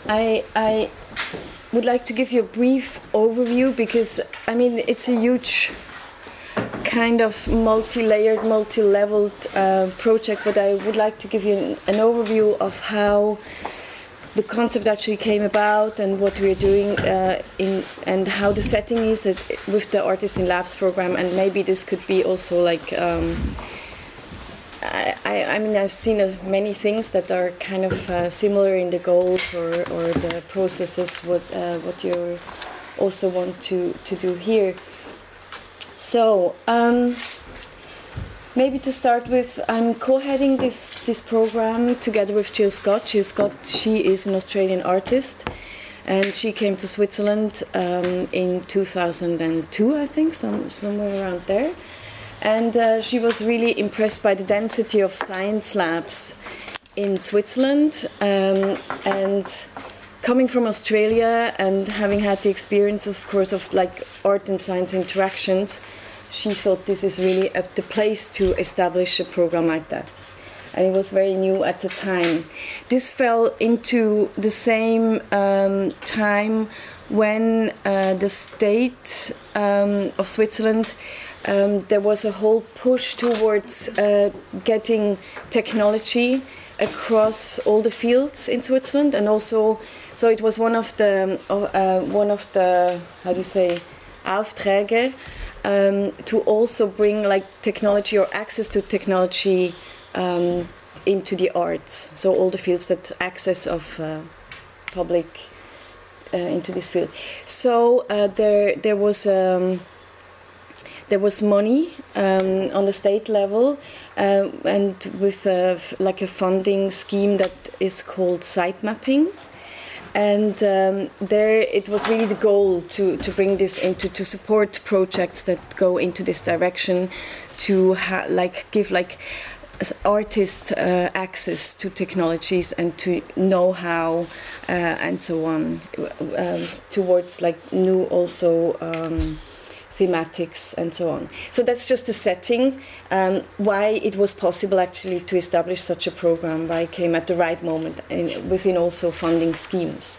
I would like to give you a brief overview because, I mean, it's a huge kind of multi-layered, multi-leveled project, but I would like to give you an overview of how the concept actually came about and what we're doing and how the setting is with the Artists in Labs program, and maybe this could be also like I mean, I've seen many things that are kind of similar in the goals or the processes, what you also want to do here. So maybe to start with, I'm co-heading this program together with Jill Scott. Jill Scott, she is an Australian artist, and she came to Switzerland in 2002, I think, somewhere around there. And she was really impressed by the density of science labs in Switzerland. And coming from Australia and having had the experience, of course, of like art and science interactions, she thought this is really the place to establish a program like that. And it was very new at the time. This fell into the same time when the state of Switzerland, there was a whole push towards getting technology across all the fields in Switzerland, and also, so it was one of the how do you say, Aufträge, to also bring like technology or access to technology into the arts. So all the fields that access of public into this field. So there was money on the state level, and with like a funding scheme that is called site mapping. And there it was really the goal to bring this into, to support projects that go into this direction, to give like artists access to technologies and to know-how and so on, towards like new also thematics and so on. So that's just the setting, why it was possible actually to establish such a program, why it came at the right moment within also funding schemes.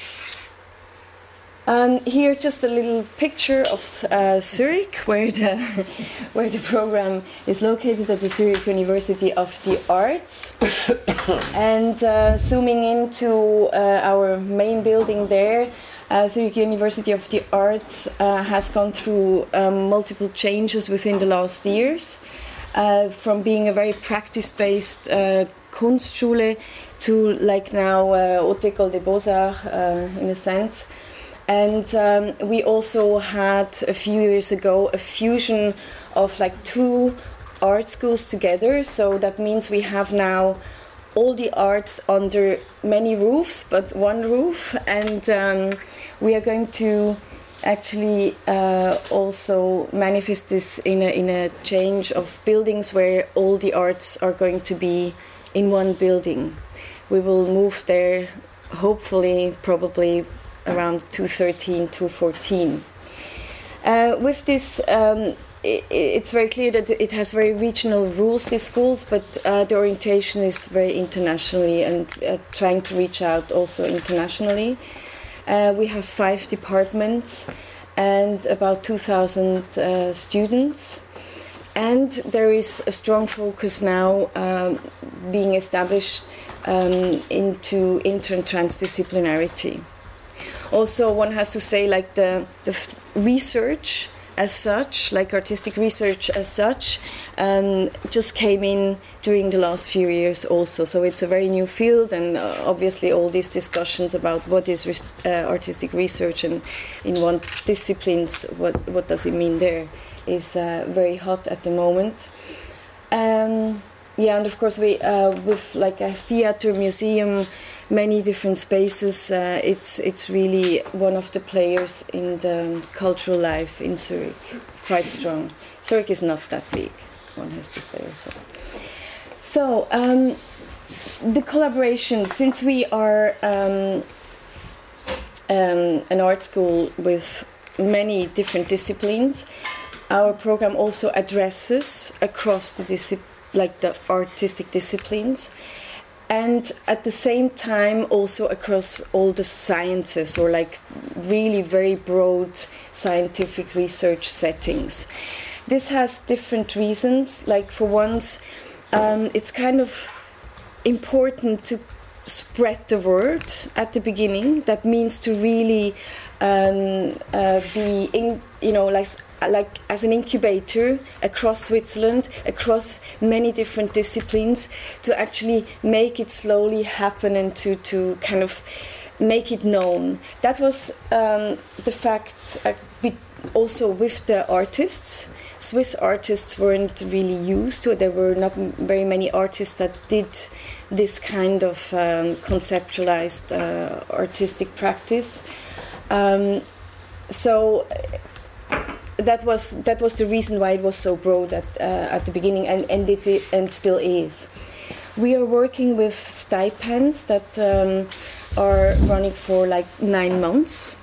Here just a little picture of Zurich, where the program is located, at the Zurich University of the Arts. And zooming into our main building there, Zurich University of the Arts has gone through multiple changes within the last years, from being a very practice-based Kunstschule to like now Haute École des Beaux-Arts in a sense. And we also had a few years ago a fusion of like two art schools together. So that means we have now all the arts under many roofs, but one roof. And we are going to actually also manifest this in a change of buildings where all the arts are going to be in one building. We will move there, hopefully, probably around 2013, 2014. With this, it's very clear that it has very regional rules, these schools, but the orientation is very internationally and trying to reach out also internationally. We have 5 departments and about 2,000 students. And there is a strong focus now being established into inter- and transdisciplinarity. Also, one has to say, like the research as such, like artistic research as such, just came in during the last few years also. So it's a very new field, and obviously all these discussions about what is artistic research and in what disciplines, what does it mean there, is very hot at the moment. Yeah, and of course we with like a theater, museum, many different spaces. It's really one of the players in the cultural life in Zurich, quite strong. Zurich is not that big, one has to say also. So the collaboration, since we are an art school with many different disciplines, our program also addresses across the the artistic disciplines. and at the same time also across all the sciences, or like really very broad scientific research settings. This has different reasons. Like for once, it's kind of important to spread the word at the beginning. That means to really be in, like as an incubator across Switzerland, across many different disciplines, to actually make it slowly happen and to kind of make it known. That was the fact also with the artists. Swiss artists weren't really used to it. There were not very many artists that did this kind of conceptualized artistic practice. So that was the reason why it was so broad at the beginning, and still is. We are working with stipends that are running for like 9 months,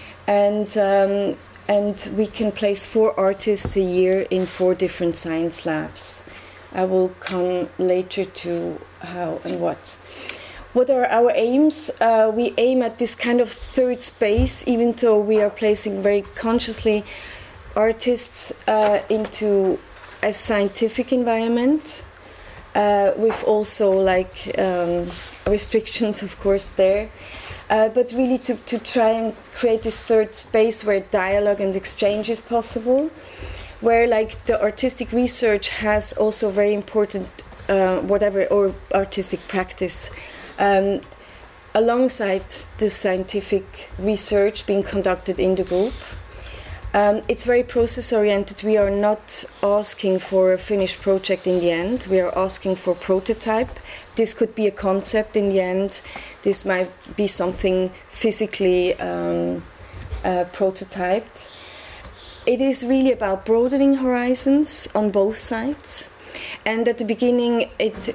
and we can place 4 artists a year in 4 different science labs. I will come later to how and what. What are our aims? We aim at this kind of third space, even though we are placing very consciously artists into a scientific environment, with also like restrictions, of course, there. But really to try and create this third space where dialogue and exchange is possible, where like the artistic research has also very important or artistic practice alongside the scientific research being conducted in the group. It's very process-oriented. We are not asking for a finished project in the end. We are asking for prototype. This could be a concept in the end. This might be something physically prototyped. It is really about broadening horizons on both sides. And at the beginning,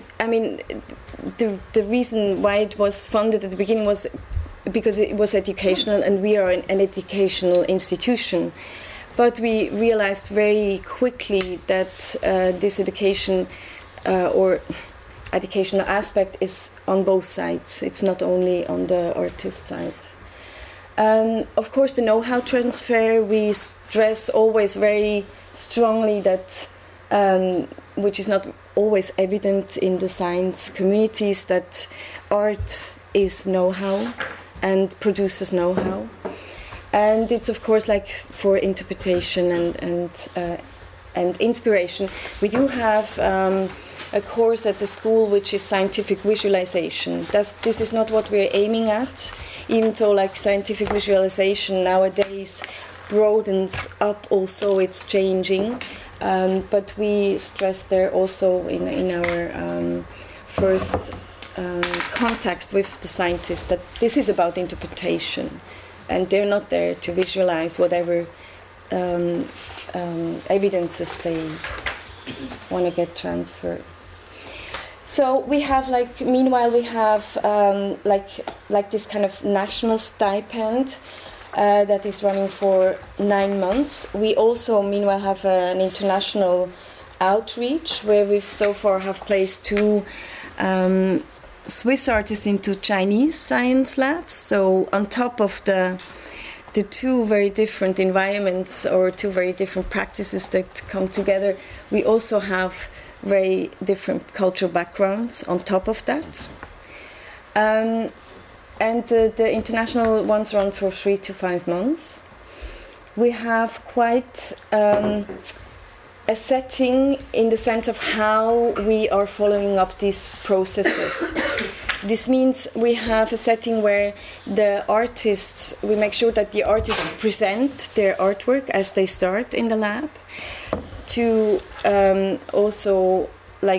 the reason why it was funded at the beginning was because it was educational, and we are an educational institution. But we realized very quickly that this education or educational aspect is on both sides. It's not only on the artist side. Of course, the know-how transfer, we stress always very strongly that, which is not always evident in the science communities, that art is know-how and produces know-how. And it's of course like for interpretation and inspiration. We do have a course at the school which is scientific visualization. This is not what we're aiming at, even though like scientific visualization nowadays broadens up also, it's changing. But we stress there also in our first contacts with the scientists that this is about interpretation, and they're not there to visualize whatever evidences they want to get transferred. So we have meanwhile we have like this kind of national stipend that is running for 9 months. We also meanwhile have an international outreach where we've so far have placed 2 Swiss artists into Chinese science labs. So on top of the 2 very different environments or 2 very different practices that come together, we also have very different cultural backgrounds on top of that. And the international ones run for 3 to 5 months. We have quite a setting in the sense of how we are following up these processes. This means we have a setting where the artists, we make sure that the artists present their artwork as they start in the lab, to also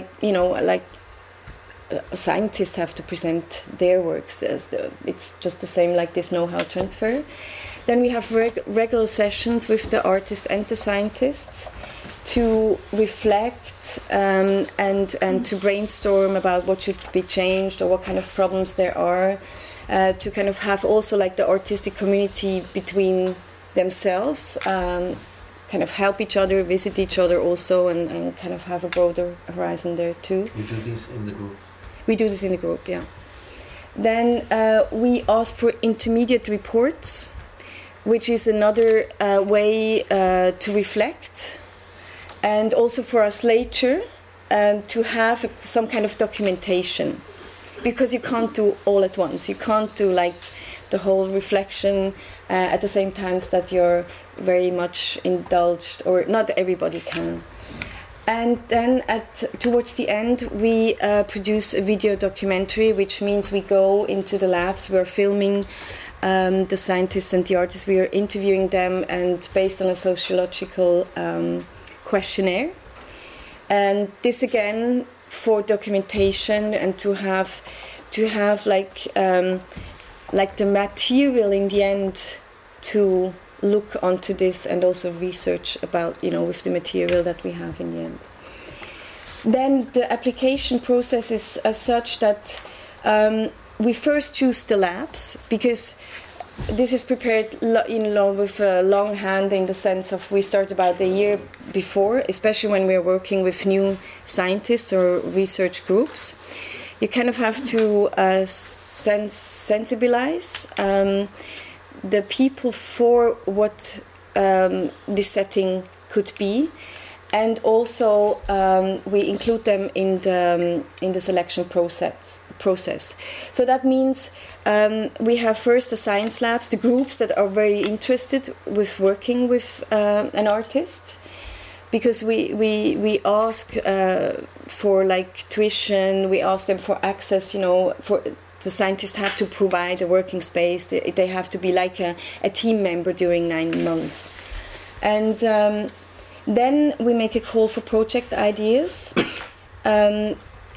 scientists have to present their works. It's just the same like this know-how transfer. Then we have regular sessions with the artists and the scientists to reflect and to brainstorm about what should be changed or what kind of problems there are, to kind of have also like the artistic community between themselves, kind of help each other, visit each other also, and kind of have a broader horizon there too. You do this in the group? We do this in the group, yeah. Then we ask for intermediate reports, which is another way to reflect, and also for us later to have some kind of documentation, because you can't do all at once. You can't do like the whole reflection at the same time that you're very much indulged, or not everybody can. And then towards the end, we produce a video documentary, which means we go into the labs, we're filming the scientists and the artists, we are interviewing them, and based on a sociological questionnaire. And this again for documentation and to have like the material in the end to look onto this, and also research about, with the material that we have in the end. Then the application process is as such that we first choose the labs, because this is prepared with a long hand, in the sense of we start about a year before, especially when we're working with new scientists or research groups. You kind of have to sensibilize the people for what this setting could be, and also we include them in the selection process. So that means we have first the science labs, the groups that are very interested with working with an artist, because we ask for like tuition, we ask them for access, for the scientists have to provide a working space. They have to be like a team member during 9 months. And then we make a call for project ideas. And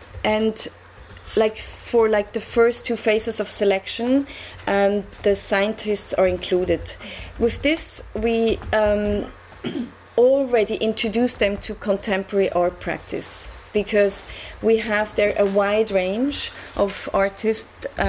like for like the first 2 phases of selection, the scientists are included. With this, we already introduce them to contemporary art practice, because we have there a wide range of artists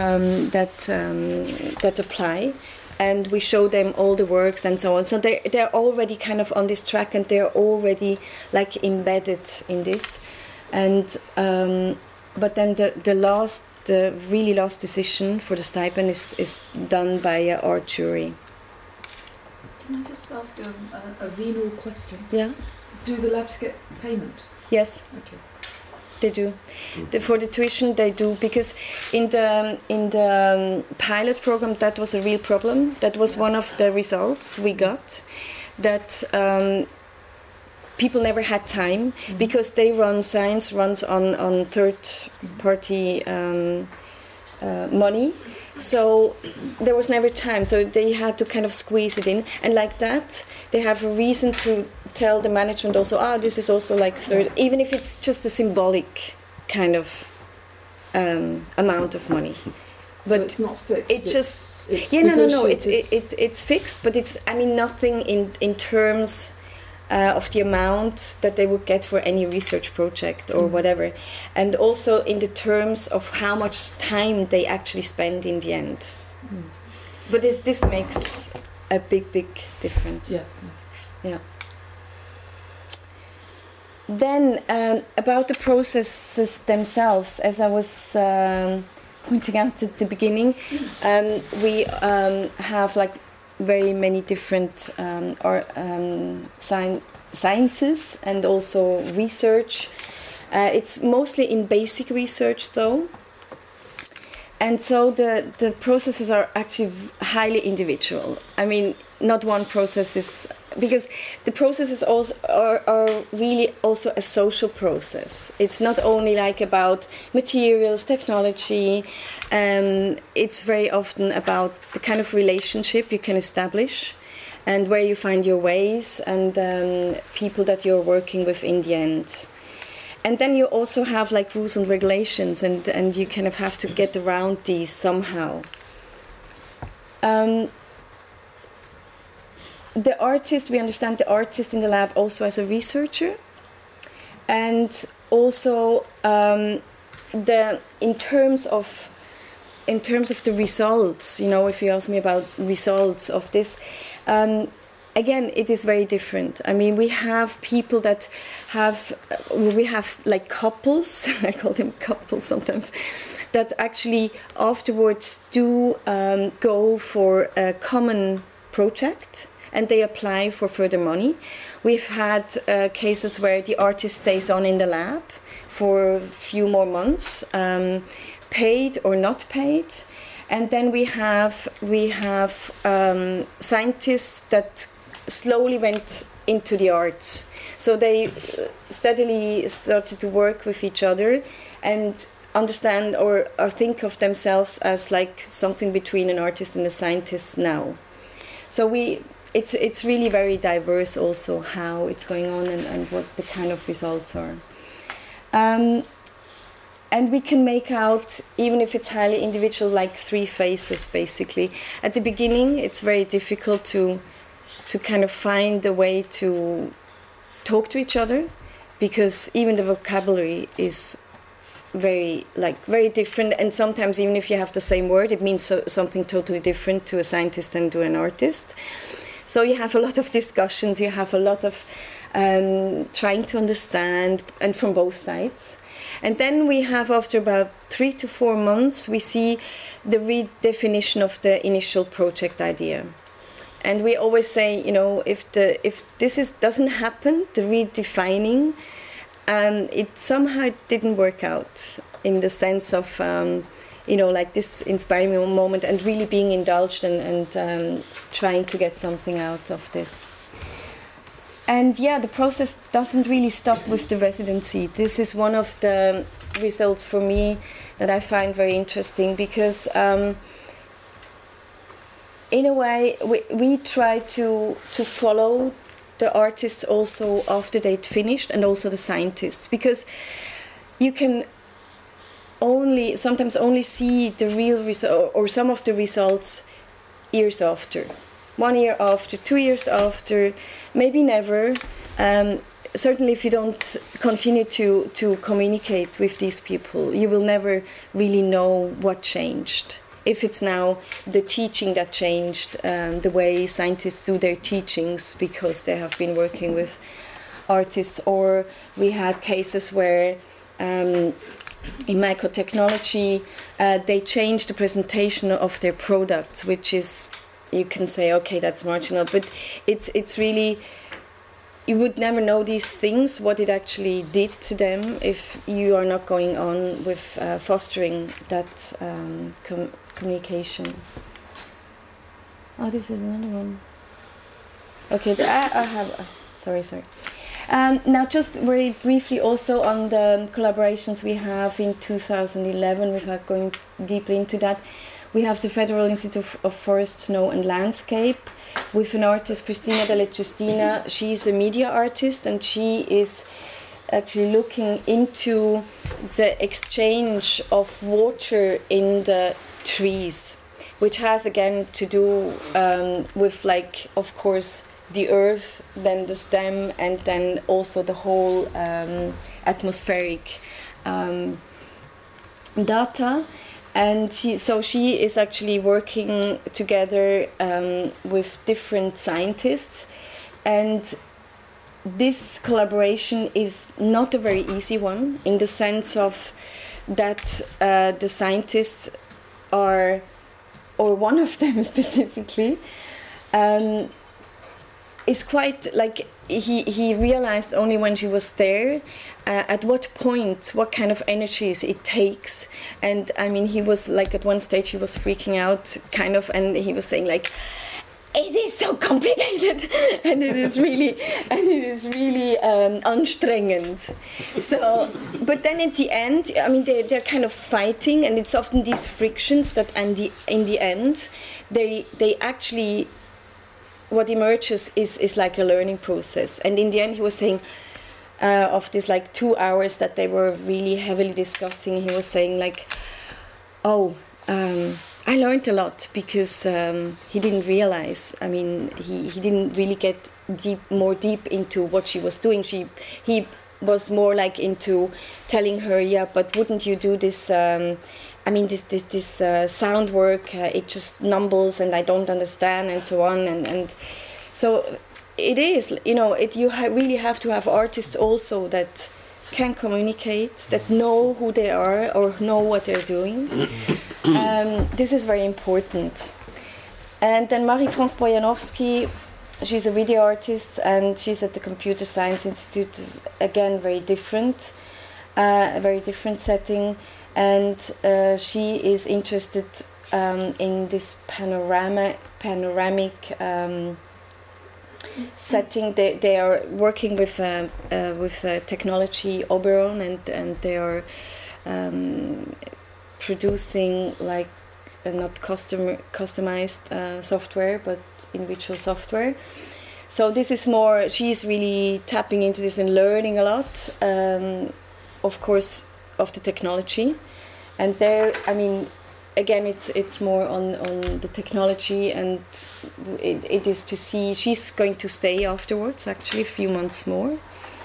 that apply, and we show them all the works and so on. So they're already kind of on this track, and they're already like embedded in this. And but then the really last decision for the stipend is done by an art jury. Can I just ask a venal question? Yeah. Do the labs get payment? Yes. Okay. They do. For the tuition, they do, because in the pilot program, that was a real problem. That was one of the results we got, that people never had time, because science runs on third-party money. So there was never time, so they had to kind of squeeze it in, and like that they have a reason to tell the management also, this is also like third, even if it's just a symbolic kind of amount of money. But so it's not fixed. It's it's fixed, but it's nothing in terms of the amount that they would get for any research project or whatever, and also in the terms of how much time they actually spend in the end. But this makes a big difference. Yeah. Then about the processes themselves, as I was pointing out at the beginning, we have like very many different sciences and also research. It's mostly in basic research though, and so the processes are actually highly individual. Not one process is, because the processes also are really also a social process. It's not only like about materials, technology. It's very often about the kind of relationship you can establish, and where you find your ways, and people that you're working with in the end. And then you also have like rules and regulations, and you kind of have to get around these somehow. The artist, we understand the artist in the lab also as a researcher, and also in terms of the results. If you ask me about results of this, again, it is very different. I mean, we have people that we have like couples, I call them couples sometimes, that actually afterwards do go for a common project and they apply for further money. We've had cases where the artist stays on in the lab for a few more months, paid or not paid. And then we have scientists that slowly went into the arts. So they steadily started to work with each other and understand or think of themselves as like something between an artist and a scientist now. So it's really very diverse also how it's going on and what the kind of results are. And we can make out, even if it's highly individual, like 3 phases basically. At the beginning, it's very difficult to kind of find a way to talk to each other, because even the vocabulary is very different, and sometimes even if you have the same word, it means something totally different to a scientist and to an artist. So you have a lot of discussions, you have a lot of trying to understand, and from both sides. And then we have, after about 3 to 4 months, we see the redefinition of the initial project idea. And we always say, you know, if this doesn't happen, the redefining, it somehow didn't work out in the sense of, you know, like this inspiring moment and really being indulged and trying to get something out of this. And yeah, the process doesn't really stop with the residency. This is one of the results for me that I find very interesting, because in a way we try to follow the artists also after they'd finished, and also the scientists, because you can sometimes only see the real result or some of the results years after. 1 year after, 2 years after, maybe never. Certainly if you don't continue to communicate with these people, you will never really know what changed. If it's now the teaching that changed, the way scientists do their teachings because they have been working with artists, or we had cases where in microtechnology they changed the presentation of their products, which is, you can say, okay, that's marginal, but it's really, you would never know these things, what it actually did to them, if you are not going on with fostering that communication. Oh, this is another one. Okay, I have. Sorry. Now, just very briefly, also on the collaborations we have in 2011, without going deeply into that. We have the Federal Institute of Forest, Snow and Landscape with an artist, Cristina Delle Giustina. She's a media artist, and she is actually looking into the exchange of water in the trees, which has again to do with, like, of course, the earth, then the stem, and then also the whole atmospheric data. And she is actually working together with different scientists, and this collaboration is not a very easy one, in the sense of that the scientists are, or one of them specifically, is quite like, he realized only when she was there at what point, what kind of energies it takes. And I mean, he was like, at one stage he was freaking out kind of, and he was saying like, it is so complicated and it is really anstrengend. So, but then at the end, I mean, they're kind of fighting, and it's often these frictions that in the end they actually, what emerges is like a learning process. And in the end, he was saying, of this like 2 hours that they were really heavily discussing, he was saying like, I learned a lot, because he didn't realize, I mean, he didn't really get more deep into what she was doing. He was more like into telling her, yeah, but wouldn't you do this, I mean, this sound work, it just numbles and I don't understand, and so on. And So it is, you know, you really have to have artists also that can communicate, that know who they are or know what they're doing. This is very important. And then Marie-France Bojanowski, she's a video artist and she's at the Computer Science Institute, again very different, a very different setting, and she is interested in this panoramic setting. They are working with technology Oberon, and they are producing like not customized software, but individual software. So this is more, she's really tapping into this and learning a lot, of course, of the technology. And there, I mean, again, it's more on the technology, and it is to see, she's going to stay afterwards, actually, a few months more.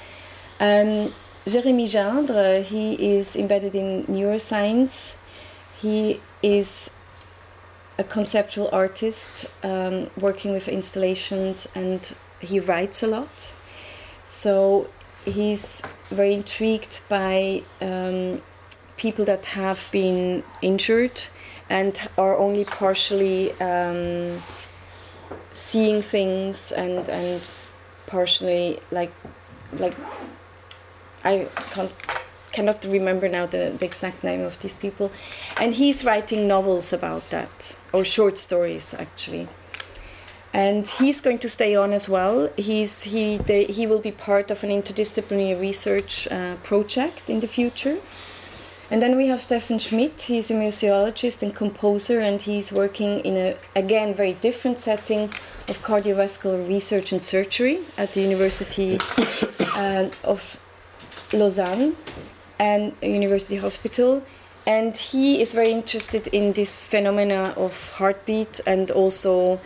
Jérémy Gindre, he is embedded in neuroscience. He is a conceptual artist, working with installations, and he writes a lot. So he's very intrigued by people that have been injured and are only partially seeing things and partially like I cannot remember now the exact name of these people, and he's writing novels about that, or short stories actually. And he's going to stay on as well. He will be part of an interdisciplinary research project in the future. And then we have Stefan Schmidt. He's a museologist and composer, and he's working in a, again, very different setting of cardiovascular research and surgery at the University of Lausanne and University Hospital. And he is very interested in this phenomena of heartbeat, and also,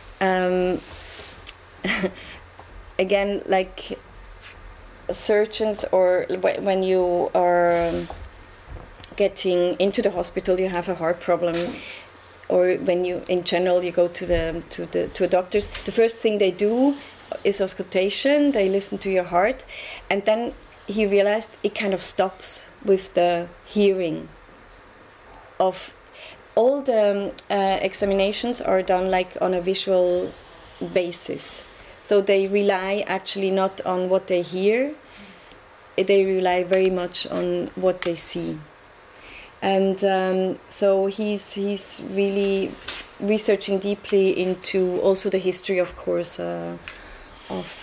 again, like surgeons, or when you are getting into the hospital, you have a heart problem, or when you, in general, you go to a doctor's, the first thing they do is auscultation. They listen to your heart, and then he realized it kind of stops with the hearing. Of all the examinations are done like on a visual basis, so they rely actually not on what they hear. They rely very much on what they see. And so he's really researching deeply into also the history, of course, of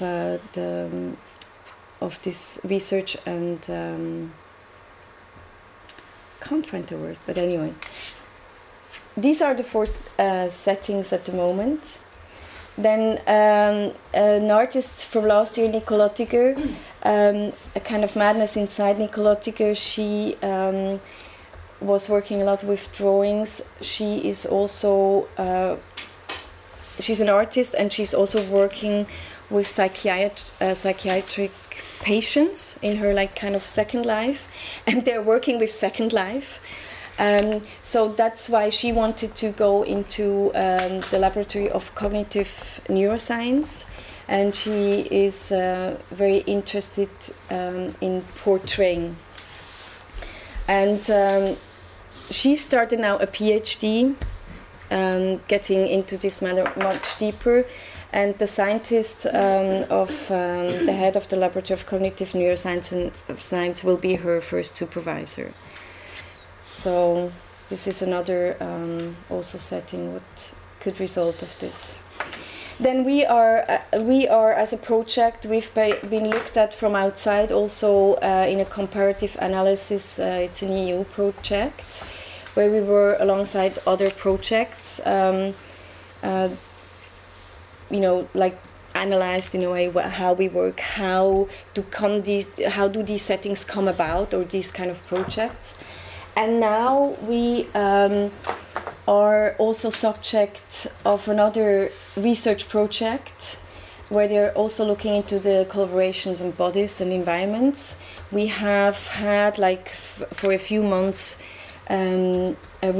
this research, and can't find the word, but anyway, these are the four settings at the moment. Then an artist from last year, Nicole Oettinger, a kind of madness inside Nicole Oettinger. She was working a lot with drawings. She is also she's an artist, and she's also working with psychiatric patients in her like kind of second life, and they're working with Second Life. So that's why she wanted to go into the laboratory of cognitive neuroscience, and she is very interested in portraying. And she started now a PhD, getting into this matter much deeper. And the scientist of the head of the Laboratory of Cognitive Neuroscience and Science will be her first supervisor. So this is another also setting what could result of this. Then we are as a project, we've been looked at from outside also in a comparative analysis. It's an EU project where we were alongside other projects, like analyzed in a way how we work, how do these settings come about, or these kind of projects. And now we are also subject of another research project where they're also looking into the collaborations in bodies and environments. We have had for a few months a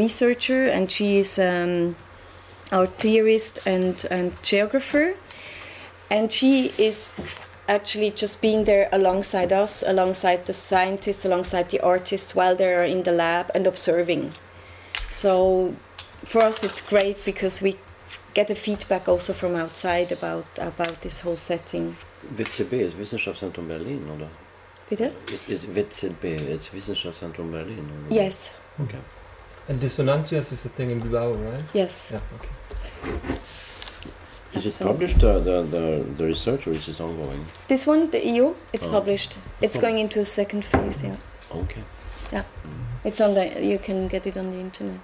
researcher, and she is our theorist and geographer, and she is actually just being there alongside us, alongside the scientists, alongside the artists while they are in the lab and observing. So for us it's great because we get a feedback also from outside about this whole setting. WZB ist Wissenschaftszentrum Berlin, oder? Bitte? Ist WZB, it's Wissenschaftszentrum Berlin, oder? Yes. Okay. And Dissonantias is a thing in Bilbao, right? Yes. Yeah, okay. Is it published, the research, or is it ongoing? This one, the EU, it's Oh. published. It's going into the second phase, yeah. Okay. Yeah. It's on the, you can get it on the internet.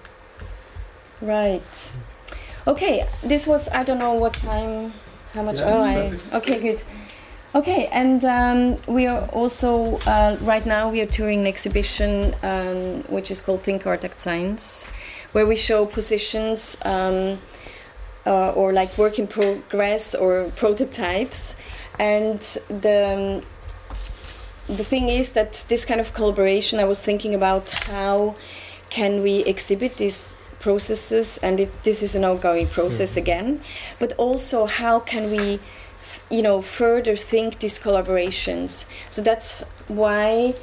Right. Okay, this was, I don't know what time, how much, Yeah, it's perfect. okay, good. Okay, and we are also, right now we are touring an exhibition which is called Think Art Act Science, where we show positions or like work in progress or prototypes. And the thing is that this kind of collaboration, I was thinking about how can we exhibit these processes, and this is an ongoing process again, but also how can we further think these collaborations. So that's why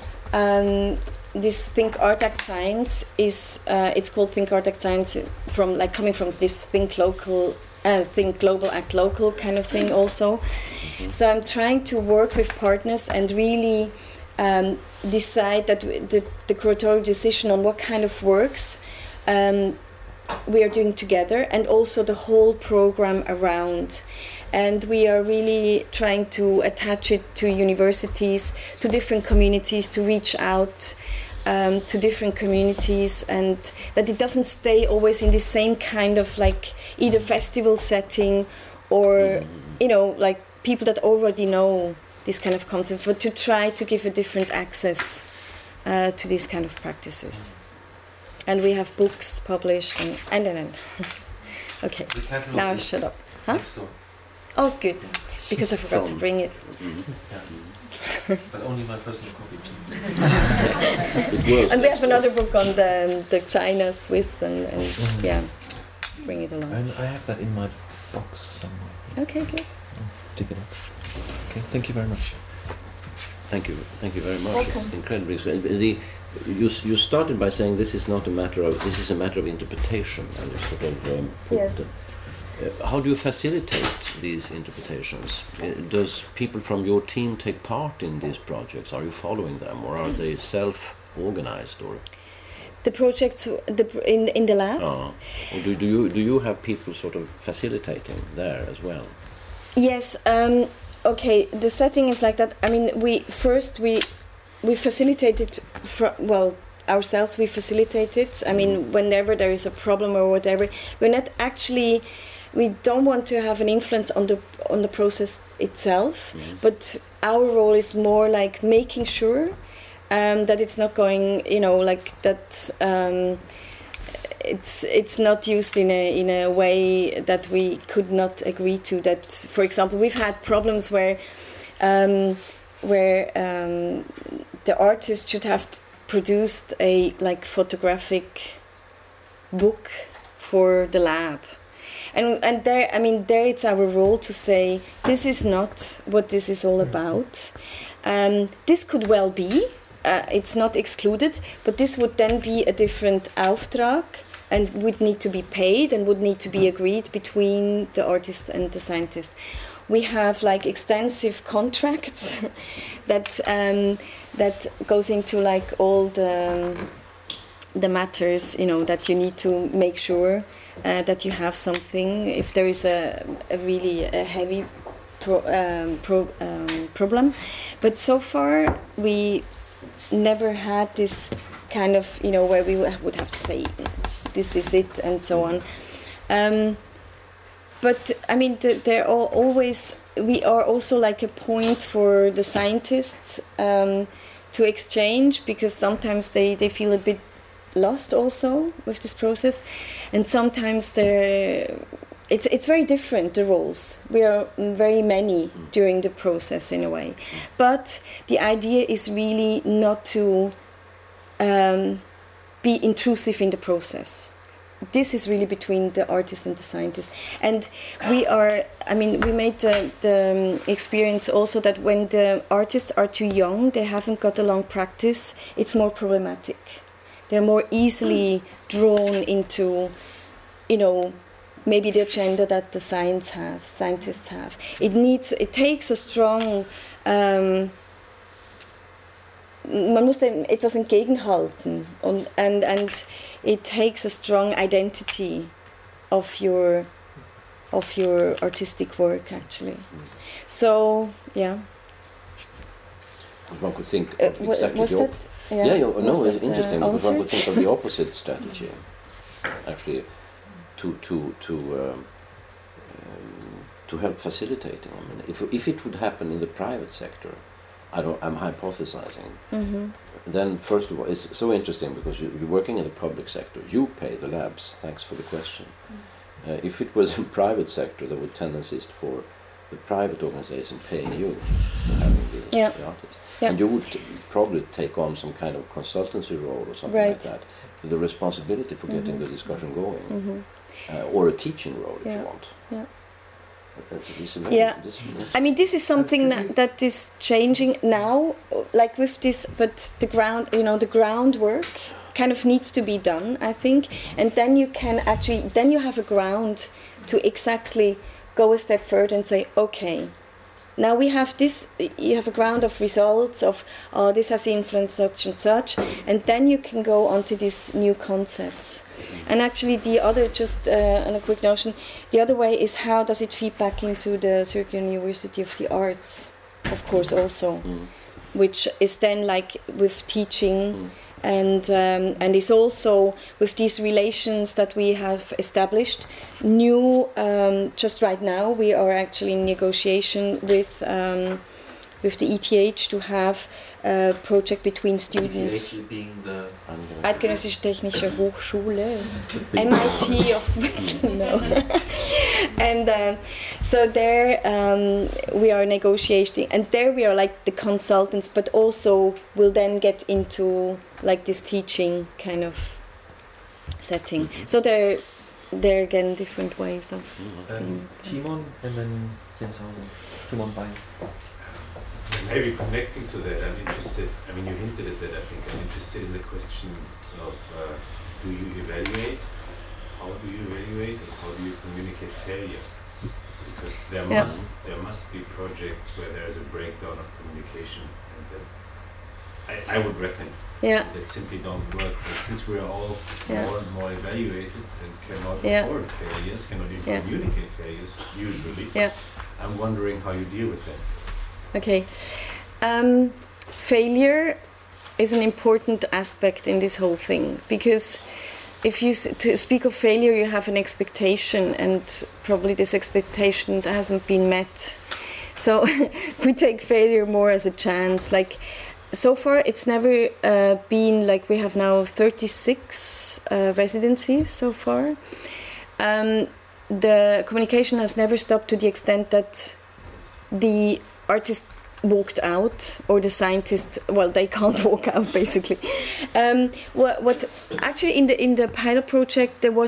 this Think Art Act Science is it's called Think Art Act Science from like coming from this Think Local, Think Global Act Local kind of thing also. So I'm trying to work with partners and really decide that the curatorial decision on what kind of works we are doing together, and also the whole program around. And we are really trying to attach it to universities, to different communities, to reach out to different communities, and that it doesn't stay always in the same kind of like either festival setting or like people that already know this kind of concept, but to try to give a different access to these kind of practices. And we have books published and okay, now shut up. Huh? Next door. Oh, good, because I forgot to bring it. Yeah. But only my personal copy, please. And we have another book on the China, Swiss, and yeah, bring it along. And I have that in my box somewhere. Okay, good. Dig it up. Okay, thank you very much. Thank you very much. Welcome. It's incredibly. You started by saying this is a matter of interpretation, and you sort of put Yes. how do you facilitate these interpretations? Does people from your team take part in these projects? Are you following them, or are they self-organized? Or The projects in the lab? or do you have people sort of facilitating there as well? Yes. Okay. The setting is like that. I mean, we facilitate it ourselves. We facilitate it. I mean, whenever there is a problem or whatever, we're not actually. We don't want to have an influence on the process itself, but our role is more like making sure that it's not going, like that. It's not used in a way that we could not agree to. That, for example, we've had problems where the artist should have produced a like photographic book for the lab. And there it's our role to say this is not what this is all about. This could well be, it's not excluded, but this would then be a different Auftrag and would need to be paid and would need to be agreed between the artist and the scientist. We have like extensive contracts that goes into like all the matters, that you need to make sure that you have something if there is a really heavy problem. But so far we never had this kind of where we would have to say this is it and so on. But I mean, there are always, we are also like a point for the scientists to exchange, because sometimes they feel a bit lost also with this process, and sometimes it's very different, the roles. We are very many during the process in a way, but the idea is really not to be intrusive in the process. this is really between the artist and the scientist. And we made the experience also that when the artists are too young, they haven't got a long practice, it's more problematic. They're more easily drawn into, maybe the agenda that the scientists have. It takes a strong, man muss dem etwas entgegenhalten and it takes a strong identity of your artistic work actually. So yeah. One could think of exactly was the that? it's interesting because one answered? could think of the opposite strategy, actually, to help facilitating. I mean, if it would happen in the private sector, I'm hypothesizing. Mm-hmm. Then first of all, it's so interesting because you're working in the public sector. You pay the labs. Thanks for the question. If it was in private sector, there were tendencies for the private organization paying you for having the artists. Yeah. And you would probably take on some kind of consultancy role or something like that, with the responsibility for getting the discussion going, or a teaching role if you want. Yeah. I mean, this is something that is changing now, like with this, but the groundwork kind of needs to be done, I think, and then you have a ground to exactly go a step further and say, okay, now we have this, you have a ground of results of, this has influenced such and such, and then you can go on to this new concept. And actually the other, just on a quick notion, the other way is how does it feed back into the Zurich University of the Arts, of course, also, which is then like with teaching and is also with these relations that we have established. New, just right now, we are actually in negotiation with the ETH to have a project between students. ETH being the Eidgenössische Technische Hochschule, MIT of Switzerland. No. And so there we are negotiating, and there we are like the consultants, but also will then get into like this teaching kind of setting. So there again different ways of. Timon and then Jens Hauser. Timon Beins. Maybe connecting to that, I'm interested, I mean you hinted at that, I think I'm interested in the questions of do you evaluate, how do you evaluate, and how do you communicate failure? Because there must be projects where there's a breakdown of communication, and that I would reckon that simply don't work, but since we are all more and more evaluated and cannot afford failures, cannot even communicate failures, usually, I'm wondering how you deal with that. Okay, failure is an important aspect in this whole thing, because if you to speak of failure, you have an expectation, and probably this expectation hasn't been met. So we take failure more as a chance. Like so far, it's never been like we have now 36 residencies so far. The communication has never stopped to the extent that the artist walked out, or the scientists, well, they can't walk out basically. What actually in the pilot project I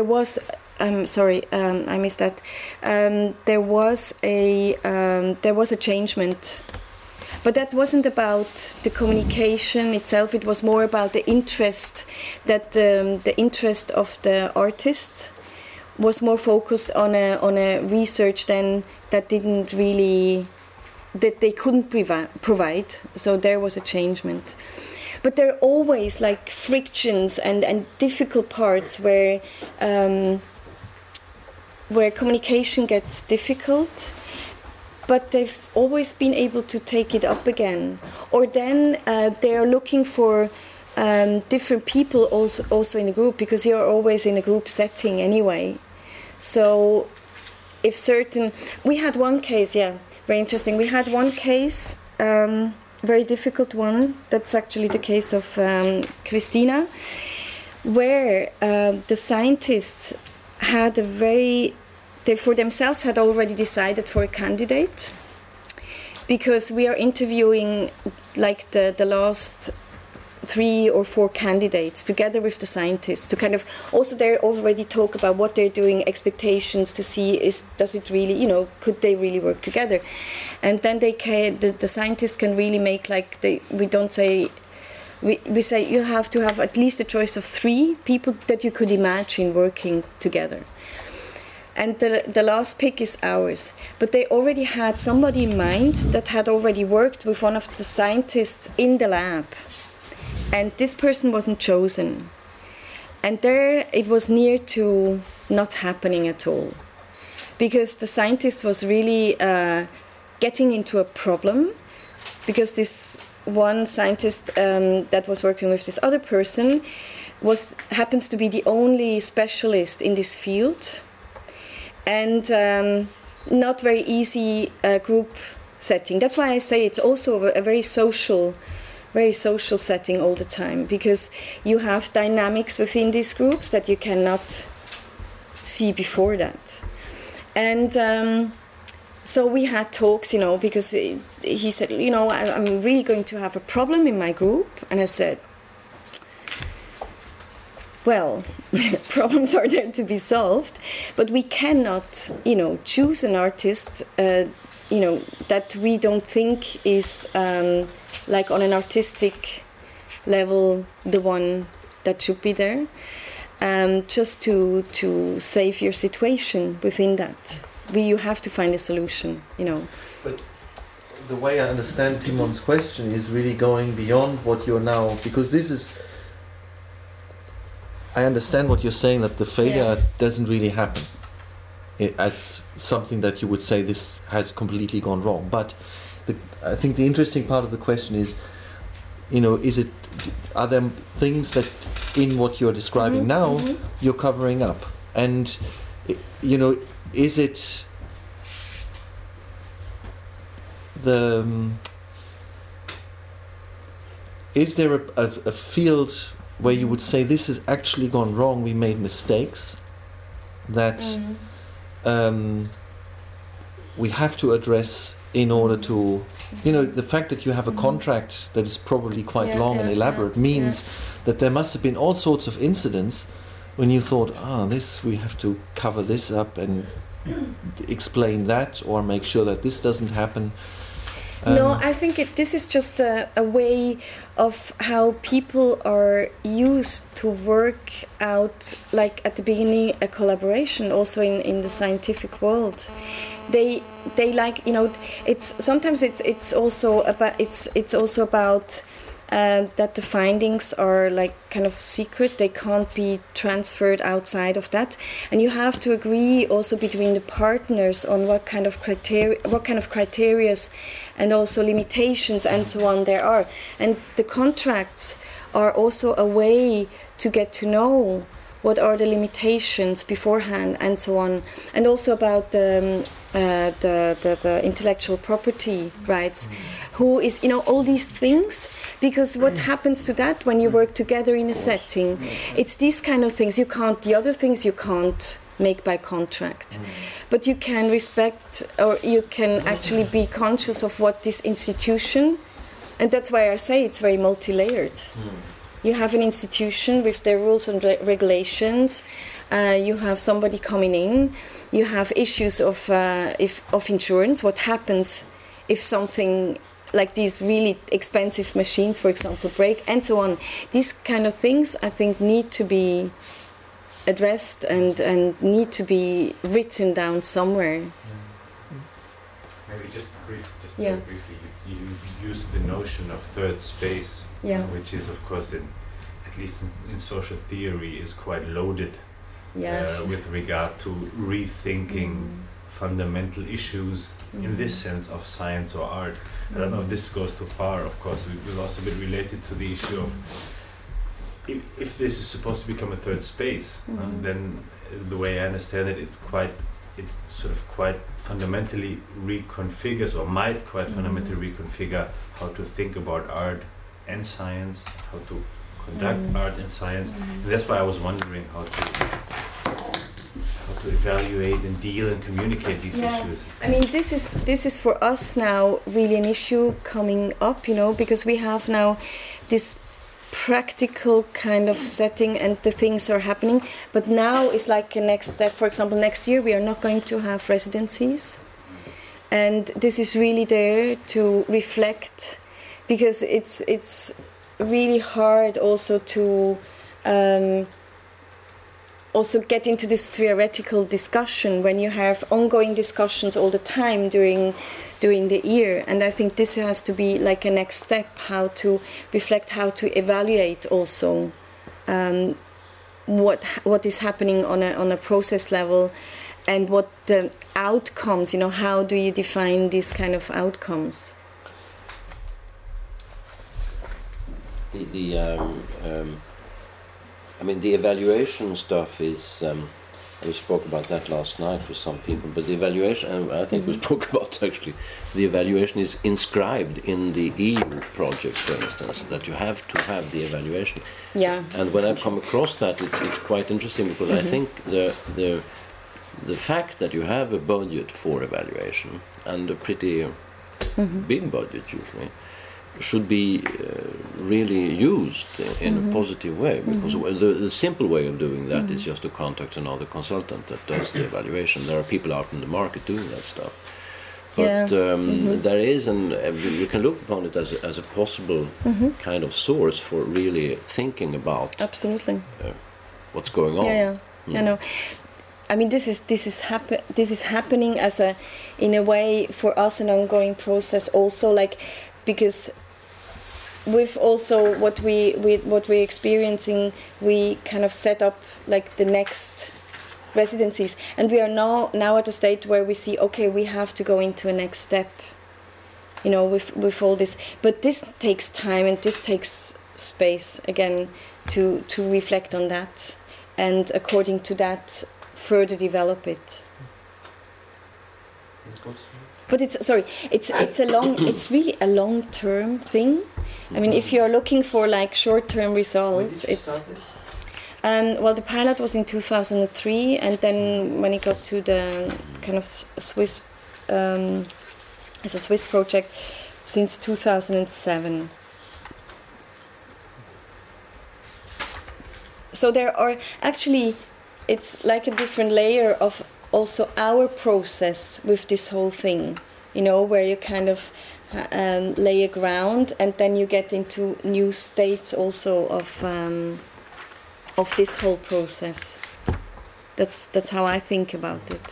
missed that. There was a changement, but that wasn't about the communication itself. It was more about the interest, that the interest of the artists was more focused on a research then that didn't really, that they couldn't provide. So there was a changement. But there are always like frictions and difficult parts where communication gets difficult, but they've always been able to take it up again. Or then they are looking for different people also in a group, because you're always in a group setting anyway. So we had one case, very interesting. We had one case, very difficult one. That's actually the case of Christina, where the scientists had they for themselves had already decided for a candidate, because we are interviewing like the last 3 or 4 candidates together with the scientists to kind of also they already talk about what they're doing, expectations to see does it really, you know, could they really work together, and then they can the scientists can really make like we say you have to have at least a choice of 3 people that you could imagine working together. And the last pick is ours. But they already had somebody in mind that had already worked with one of the scientists in the lab. And this person wasn't chosen. And there it was near to not happening at all. Because the scientist was really getting into a problem. Because this one scientist that was working with this other person happens to be the only specialist in this field. And not very easy group setting. That's why I say it's also a very social setting all the time, because you have dynamics within these groups that you cannot see before that. And so we had talks, you know, because he said, you know, I'm really going to have a problem in my group. And I said, well, problems are there to be solved, but we cannot, you know, choose an artist, you know, that we don't think is like on an artistic level the one that should be there, just to save your situation within that. You have to find a solution, you know. But the way I understand Timon's question is really going beyond what you're now, because this is. I understand what you're saying, that the failure doesn't really happen as something that you would say this has completely gone wrong. But I think the interesting part of the question is, you know, are there things that in what you're describing now you're covering up? And, you know, is it is there a field where you would say this has actually gone wrong, we made mistakes that we have to address in order to, you know, the fact that you have a contract that is probably quite long and elaborate means that there must have been all sorts of incidents when you thought, we have to cover this up and explain that, or make sure that this doesn't happen. No, I think this is just a way of how people are used to work out, like at the beginning, a collaboration also in the scientific world. They like, you know, it's also about that the findings are like kind of secret. They can't be transferred outside of that, and you have to agree also between the partners on what kind of criteria and also limitations and so on there are. And the contracts are also a way to get to know what are the limitations beforehand and so on, and also about the intellectual property rights, who is, you know, all these things, because what happens to that when you work together in a setting, it's these kind of things. The other things you can't make by contract, but you can respect, or you can actually be conscious of what this institution, and that's why I say it's very multi-layered. You have an institution with their rules and regulations. You have somebody coming in. You have issues of insurance. What happens if something like these really expensive machines, for example, break, and so on. These kind of things, I think, need to be addressed and need to be written down somewhere. Maybe just very briefly, you used the notion of third space, which is, of course, at least in social theory, is quite loaded with regard to rethinking fundamental issues in this sense of science or art. I don't know if this goes too far, of course. It was also a bit related to the issue of if this is supposed to become a third space, then the way I understand it, it sort of quite fundamentally reconfigures, or might quite fundamentally reconfigure how to think about art and science, how to conduct art and science. And that's why I was wondering how to evaluate and deal and communicate these issues. I mean, this is for us now really an issue coming up, you know, because we have now this practical kind of setting, and the things are happening. But now is like a next step. For example, next year we are not going to have residencies, and this is really there to reflect, because it's really hard also to also get into this theoretical discussion when you have ongoing discussions all the time during the year. And I think this has to be like a next step, how to reflect, how to evaluate also what is happening on a process level, and what the outcomes, how do you define these kind of outcomes? The evaluation stuff is, we spoke about that last night for some people, but the evaluation, I think we spoke about actually, the evaluation is inscribed in the EU project, for instance, that you have to have the evaluation. Yeah. And when I've come across that, it's quite interesting, because I think the fact that you have a budget for evaluation, and a pretty big budget usually, should be really used in a positive way, because the simple way of doing that is just to contact another consultant that does the evaluation. There are people out in the market doing that stuff, but there is you can look upon it as a possible kind of source for really thinking about absolutely what's going on. I know. I mean, this is happening as in a way for us an ongoing process also, like, because with also what we're experiencing, we kind of set up like the next residencies, and we are now at a state where we see, okay, we have to go into a next step, with all this. But this takes time, and this takes space again to reflect on that, and according to that further develop it. But it's really a long-term thing. I mean, if you're looking for like short-term results, well, the pilot was in 2003, and then when it got to the kind of Swiss, as a Swiss project, since 2007. So there are actually, it's like a different layer of also our process with this whole thing, where you kind of lay a ground, and then you get into new states also of this whole process. That's how I think about it.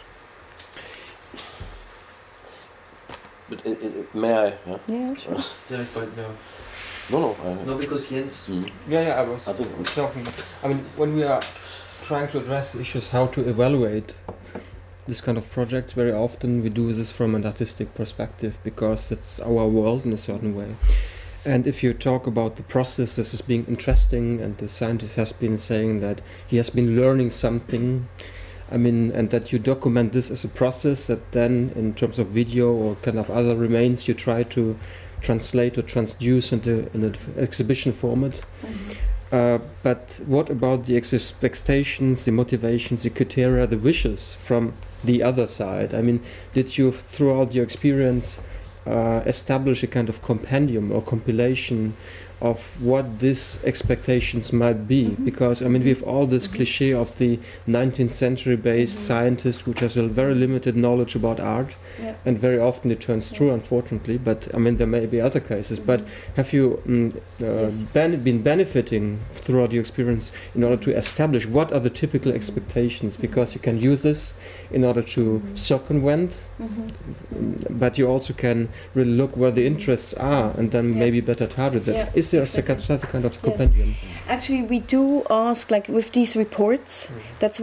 But may I? Yeah, sure. Yeah, but no. No, because Jens. I was talking. I mean, when we are trying to address issues how to evaluate this kind of projects, very often we do this from an artistic perspective, because it's our world in a certain way. And if you talk about the process, this is being interesting, and the scientist has been saying that he has been learning something, and that you document this as a process that then, in terms of video or kind of other remains, you try to translate or transduce into an exhibition format. But what about the expectations, the motivations, the criteria, the wishes from the other side? I mean, did you, throughout your experience, establish a kind of compendium or compilation of what these expectations might be? Because, we have all this cliche of the 19th century based scientist which has a very limited knowledge about art, and very often it turns true, unfortunately, but there may be other cases. But have you been benefiting throughout your experience in order to establish what are the typical expectations? Because you can use this in order to circumvent, but you also can really look where the interests are, and then maybe better target it. Is there such a kind of compendium? Actually, we do ask, like with these reports, that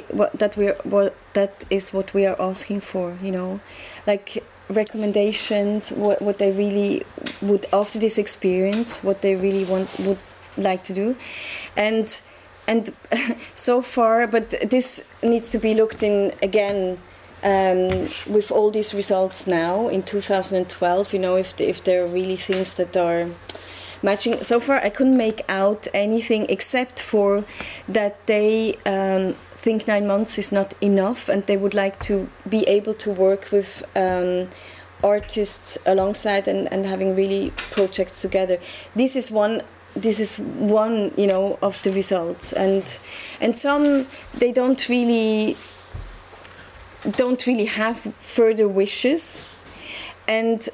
is what we are asking for, like recommendations, what they really would, after this experience, what they really would like to do, and so far, but this needs to be looked in again with all these results now in 2012. If there are really things that are matching. So far, I couldn't make out anything except for that they think 9 months is not enough, and they would like to be able to work with artists alongside and having really projects together. This is one this is one, of the results, and some they don't really have further wishes, and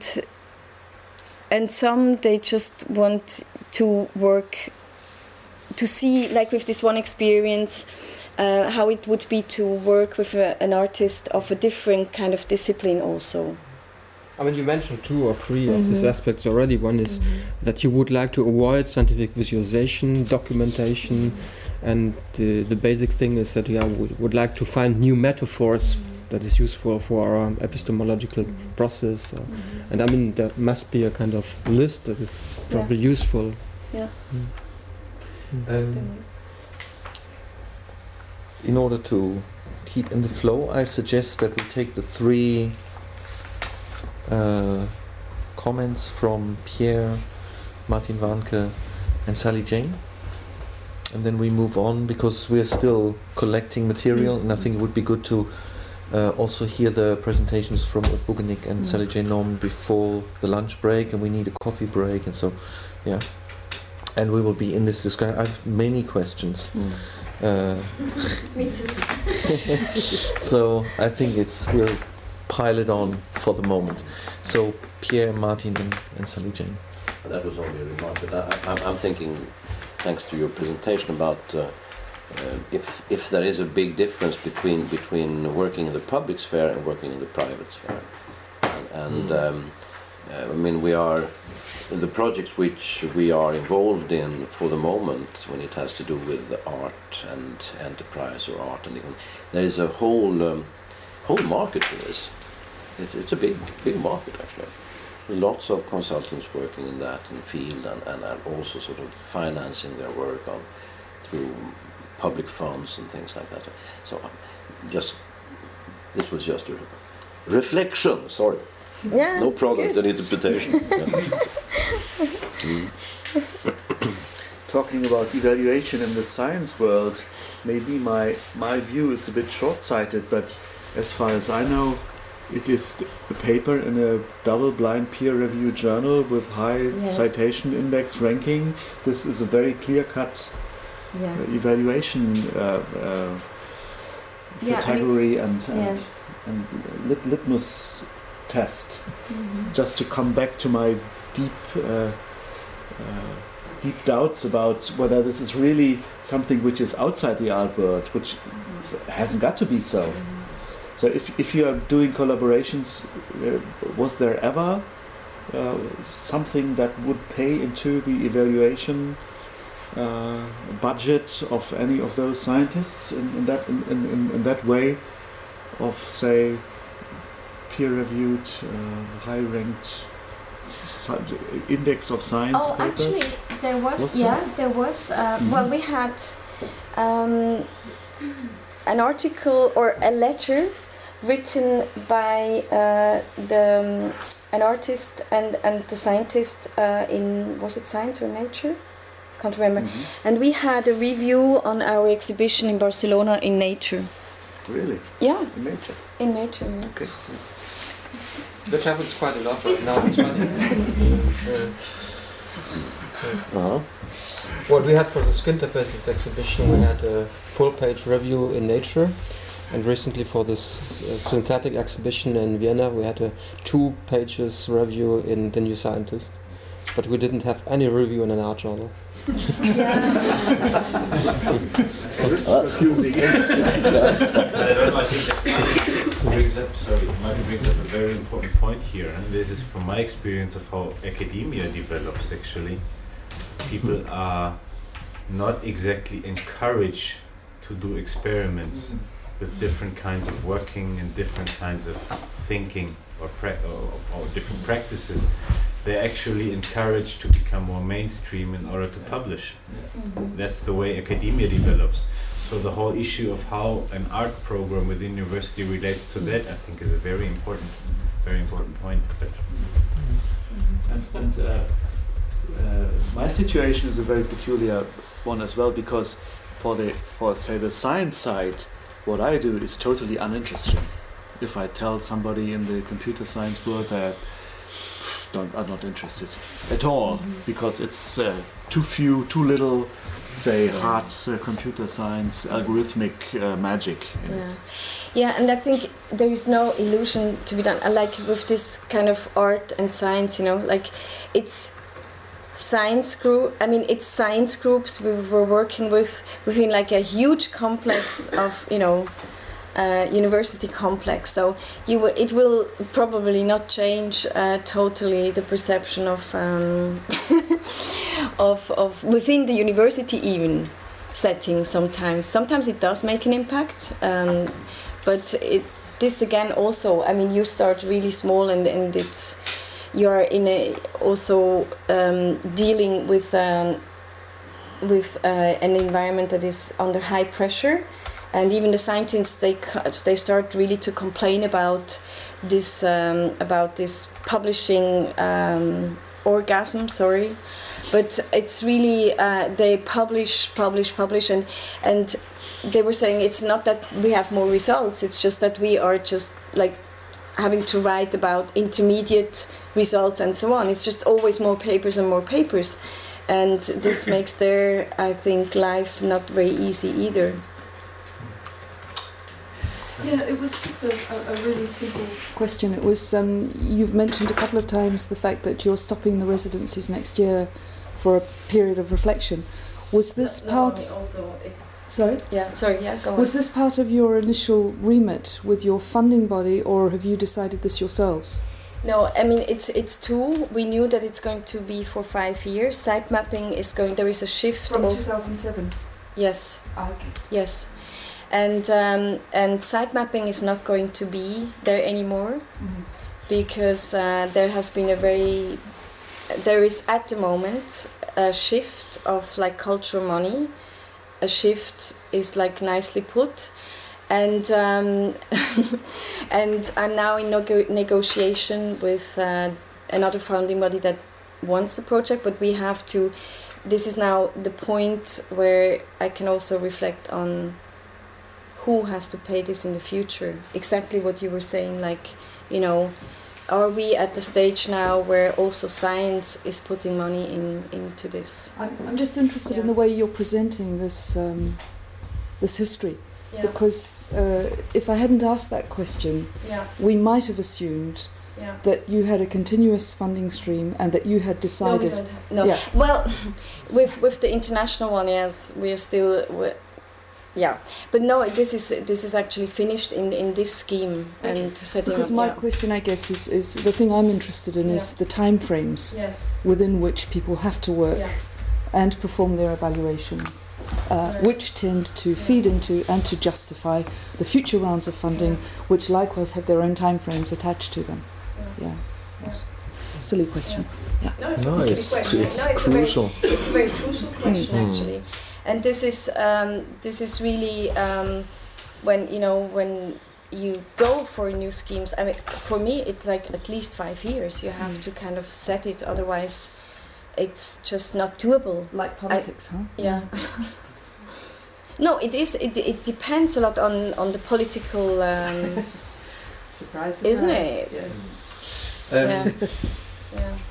some they just want to work to see, like with this one experience, how it would be to work with an artist of a different kind of discipline also. I mean, you mentioned 2 or 3 of these aspects already. One is that you would like to avoid scientific visualization, documentation, and the basic thing is that we would like to find new metaphors that is useful for our epistemological process. And I mean, there must be a kind of list that is probably useful. Yeah. In order to keep in the flow, I suggest that we take the 3 comments from Pierre, Martin Warnke, and Sally Jane, and then we move on, because we're still collecting material, and I think it would be good to also hear the presentations from Ulf Wugenik and Sally Jane Norman before the lunch break, and we need a coffee break, and so and we will be in this discussion. I have many questions. Me too. So I think we'll pile it on for the moment. So Pierre, Martin, and Sally Jane. That was only a remark, but I'm thinking, thanks to your presentation, about if there is a big difference between working in the public sphere and working in the private sphere. I mean, we are in the projects which we are involved in for the moment, when it has to do with art and enterprise or art, and there is a whole market for this. It's a big market, actually. Lots of consultants working in that field, and are also sort of financing their work through public funds and things like that. So this was just a reflection. Sorry. Yeah. No product and interpretation. Talking about evaluation in the science world, maybe my view is a bit short-sighted, but as far as I know, it is a paper in a double-blind peer-reviewed journal with high citation index ranking. This is a very clear-cut evaluation category and litmus test. Just to come back to my deep doubts about whether this is really something which is outside the art world, which hasn't got to be so. So if you are doing collaborations, was there ever something that would pay into the evaluation budget of any of those scientists in that way of, say, peer-reviewed, high-ranked index of science papers? Actually, there was. Well, we had an article or a letter written by an artist and the scientist in, was it Science or Nature? Can't remember. And we had a review on our exhibition in Barcelona in Nature. Really? Yeah. In Nature? In Nature, yeah. Okay. That happens quite a lot right now. It's funny. What we had for the Skinterfaces exhibition, we had a full-page review in Nature, and recently for this synthetic exhibition in Vienna, we had a 2 pages review in The New Scientist, but we didn't have any review in an art journal. That's confusing. I think Martin brings up a very important point here, and this is from my experience of how academia develops. Actually, people are not exactly encouraged to do experiments with different kinds of working and different kinds of thinking or different practices. They're actually encouraged to become more mainstream in order to publish. That's the way academia develops. So the whole issue of how an art program within university relates to that, I think, is a very important point. My situation is a very peculiar one as well, because for say the science side, what I do is totally uninteresting. If I tell somebody in the computer science world that are not interested at all because it's too few, too little, say, hard computer science, algorithmic magic in it. Yeah, and I think there is no illusion to be done. Like with this kind of art and science, like it's science group. I mean, it's science groups we were working with within like a huge complex of university complex. So it will probably not change totally the perception of of within the university even setting. Sometimes it does make an impact, but this again also. I mean, you start really small and it's. You're in also dealing with an environment that is under high pressure, and even the scientists they start really to complain about this publishing orgasm. Sorry, but it's really they publish, and they were saying it's not that we have more results. It's just that we are just like having to write about intermediate results and so on. It's just always more papers and more papers, and this makes their, I think, life not very easy either. Yeah, it was just a really simple question. It was you've mentioned a couple of times the fact that you're stopping the residencies next year for a period of reflection. Was this part? Sorry? Yeah, sorry, yeah, go on. Was this part of your initial remit with your funding body, or have you decided this yourselves? No, I mean, it's two. We knew that it's going to be for 5 years. Site mapping is going, there is a shift. From 2007? Yes. Okay. Yes. And site mapping is not going to be there anymore, because there has been there is at the moment a shift of like cultural money. A shift is like nicely put, and and I'm now in negotiation with another founding body that wants the project, but we have to. This is now the point where I can also reflect on who has to pay this in the future. Exactly what you were saying, like, are we at the stage now where also science is putting money into this? I'm just interested in the way you're presenting this this history, because if I hadn't asked that question, we might have assumed that you had a continuous funding stream and that you had decided. No, we don't. No. Yeah. Well, with the international one, yes, we are still. Yeah, but no, this is actually finished in this scheme and setting because up. My question, I guess, is the thing I'm interested in is the time frames within which people have to work and perform their evaluations, which tend to feed into and to justify the future rounds of funding, which likewise have their own time frames attached to them. Yes. Silly question. No, it's a silly question. It's crucial. It's a very crucial question actually. And this is really when you go for new schemes. I mean, for me, it's like at least 5 years. You have to kind of set it, otherwise, it's just not doable. Like politics, huh? Yeah. No, it is. It depends a lot on the political. Surprise, isn't it? Yes. Yeah.